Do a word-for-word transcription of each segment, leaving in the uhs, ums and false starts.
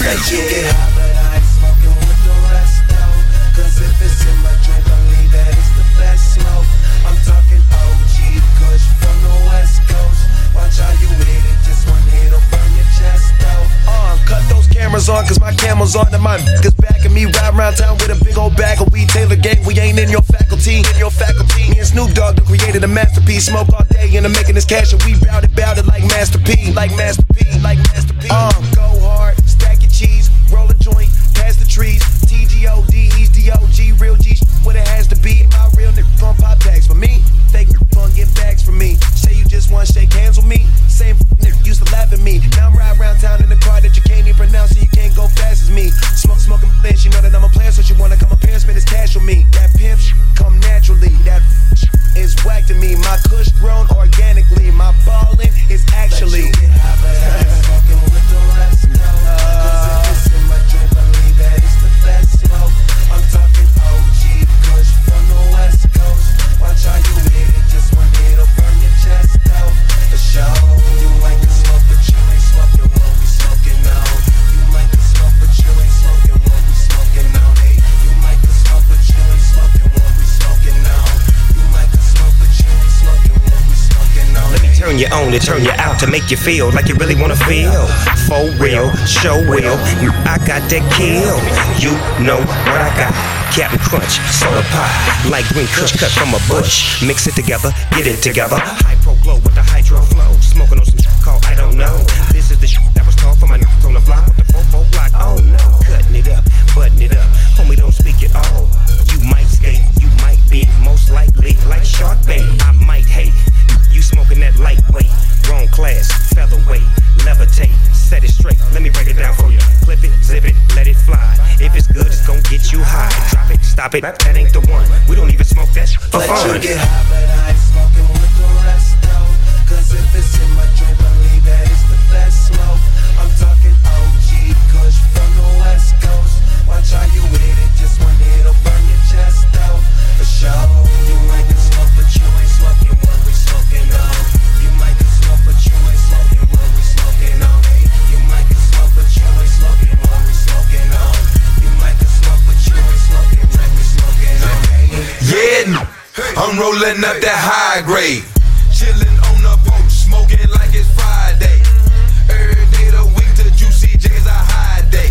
Let you get high, but I ain't smoking with the rest though. Cause if it's in my drink, believe that it's the best smoke. I'm talking O G Kush from the West Coast. Watch how you hit it, just one hit'll burn your chest though. Uh, cut those cameras on, cause my camel's on and my niggas back and me ride around town with a big old bag of weed. Taylor gang, we ain't in your faculty, in your faculty. Me and Snoop Dogg done created a masterpiece. Smoke all day and I'm making this cash and we bout it, bout it like Master P, like Master P, like Master P. Uh, go hard, stack your cheese, roll a joint, pass the trees. T G O D, he's D O G, real G, what it has to be. My real nigga gon' pop tags for me. Fake nigga gon' get bags for me. Say you just wanna shake hands with me. Same nigga used to laugh at me. Now I'm riding around town in a car that you can't even pronounce and you can't go fast as me. Smoke, smoking bitch, you know that I'm a player, so she wanna come up here and spend his cash with me. That pimp sh- come naturally, that sh- is whack to me. My kush grown organically, my ballin' is actually. Let you get high, but I ain't smoking with the rest, no. Cause if it's in my drink, believe that it's the best smoke. I'm talking O G Kush from the West Coast. Watch how you hit it, just one hit'll burn your chest out. For sure, you might can smoke, but you ain't smoking what we smoking on. You might can smoke, but you ain't smoking what we smoking on. Hey, you might can smoke, but you ain't smoking what we smoking on. You might can smoke, but you ain't smoking what we smoking on. Let me turn you on to turn you out to make you feel like you really wanna feel. For real, show real, I got that kill. You know what I got. Captain Crunch, soda pie, like green kush cut from a bush. Mix it together, get it together. Hypro glow with the hydro flow. Smoking on some shit called I don't know. This is the shit that was taught for my niggas on the block with the fofo block. Oh no, cutting it up, butting it up. Homie, don't speak at all. You might skate, you might be most likely like Shark Bait. I might hate you smoking that lightweight, wrong class, featherweight, levitate. Set it straight, let me break it down for you. Clip it, zip it, let it fly. If it's good, it's gon' get you high. Drop it, stop it, that ain't the one. We don't even smoke that for Let fun. you get high, but I ain't smoking with the rest though. Cause if it's in my drink, believe that it's the best smoke. I'm talking O G Kush from the West Coast. Watch how you hit it, just one hit'll burn your chest out. For sure, you might can smoke, but you ain't smoking what we smoking on. You might can smoke, but you ain't smoking what we smoking on. Hey, you might can smoke, but you ain't smoking what we smoking on. You might can smoke, but you ain't smoking what we smoking on. Hey. Yeah, I'm rolling up that high grade. Chillin' on the porch, smoking like it's Friday. Every day of the week, the Juicy J's a high day.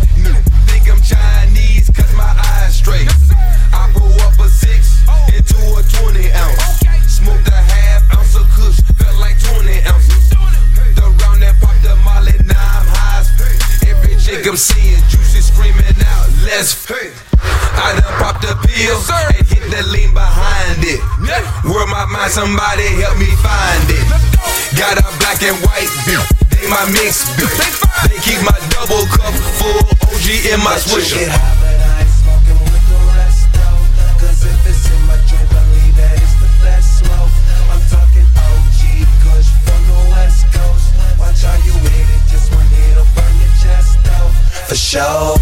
Think I'm Chinese, cause my eyes straight. I pull up a six into a twenty ounce. Smoked a half ounce of kush, felt like twenty ounces. The round that popped the molly, now I'm high. Every chick I'm seeing, Juicy screaming out, let's pay. I done popped a pill and hit the lean behind it. Where my mind, somebody help me find it. Got a black and white beat, they my mix beat. They keep my double cup full, O G in my swisher. Get high, but I ain't smoking with the rest though. Cause if it's in my drink, believe that it's the best smoke. I'm talking O G Kush from the West Coast. Watch how you hit it, just one hit'll burn your chest out. For sure.